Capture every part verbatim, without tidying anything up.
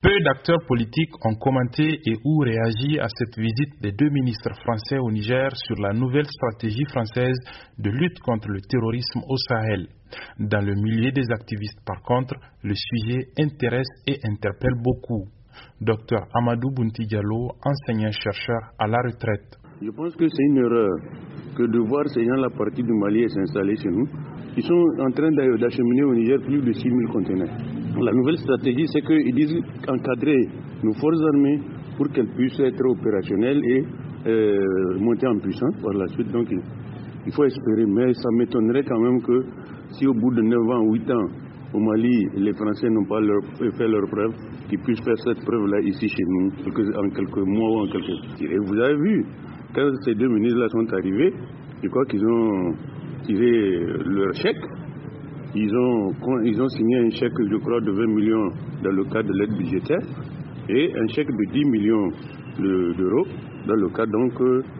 Peu d'acteurs politiques ont commenté et ou réagi à cette visite des deux ministres français au Niger sur la nouvelle stratégie française de lutte contre le terrorisme au Sahel. Dans le milieu des activistes, par contre, le sujet intéresse et interpelle beaucoup. Docteur Amadou Bounti Diallo, enseignant-chercheur à la retraite. Je pense que c'est une erreur que de voir ces gens-là partir du Mali et s'installer chez nous. Ils sont en train d'acheminer au Niger plus de six mille conteneurs. La nouvelle stratégie, c'est qu'ils disent encadrer nos forces armées pour qu'elles puissent être opérationnelles et euh, monter en puissance par la suite. Donc, il, il faut espérer. Mais ça m'étonnerait quand même que si au bout de neuf ans, huit ans, au Mali, les Français n'ont pas leur, fait leur preuve, qu'ils puissent faire cette preuve-là ici chez nous, en quelques mois ou en quelques... Et vous avez vu, quand ces deux ministres-là sont arrivés, je crois qu'ils ont tiré leur chèque. Ils ont, ils ont signé un chèque, je crois, de vingt millions dans le cadre de l'aide budgétaire et un chèque de dix millions d'euros dans le cadre donc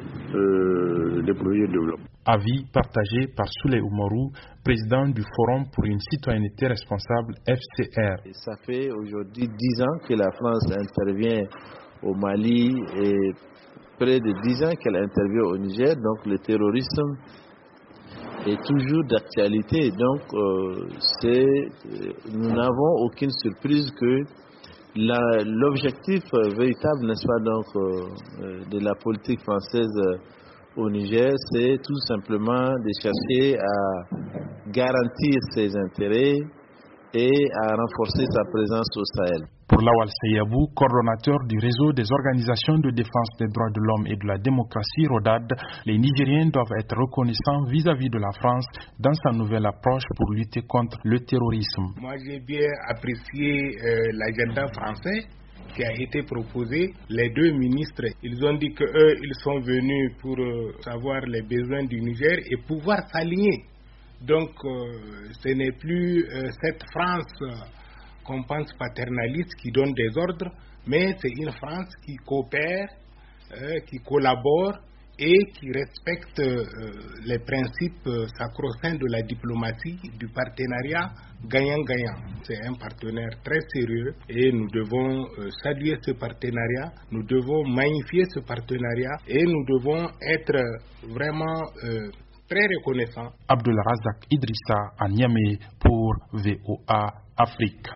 euh, des projets de développement. Avis partagé par Souley Oumarou, président du Forum pour une citoyenneté responsable F C R. Et ça fait aujourd'hui dix ans que la France intervient au Mali et près de dix ans qu'elle intervient au Niger, donc le terrorisme est toujours d'actualité. Donc, euh, c'est, nous n'avons aucune surprise que la, l'objectif euh, véritable, n'est-ce pas, donc, euh, de la politique française euh, au Niger, c'est tout simplement de chercher à garantir ses intérêts et à renforcer sa présence au Sahel. Pour Lawal Seyabou, coordonnateur du réseau des organisations de défense des droits de l'homme et de la démocratie, RODAD, les Nigériens doivent être reconnaissants vis-à-vis de la France dans sa nouvelle approche pour lutter contre le terrorisme. Moi, j'ai bien apprécié euh, l'agenda français qui a été proposé. Les deux ministres, ils ont dit qu'eux, ils sont venus pour euh, savoir les besoins du Niger et pouvoir s'aligner. Donc, euh, ce n'est plus euh, cette France euh, qu'on pense paternaliste qui donne des ordres, mais c'est une France qui coopère, euh, qui collabore et qui respecte euh, les principes euh, sacro-saints de la diplomatie, du partenariat gagnant-gagnant. C'est un partenaire très sérieux et nous devons euh, saluer ce partenariat, nous devons magnifier ce partenariat et nous devons être vraiment euh, très reconnaissants. Abdul Razak Idrissa à Niamey pour V O A Afrique.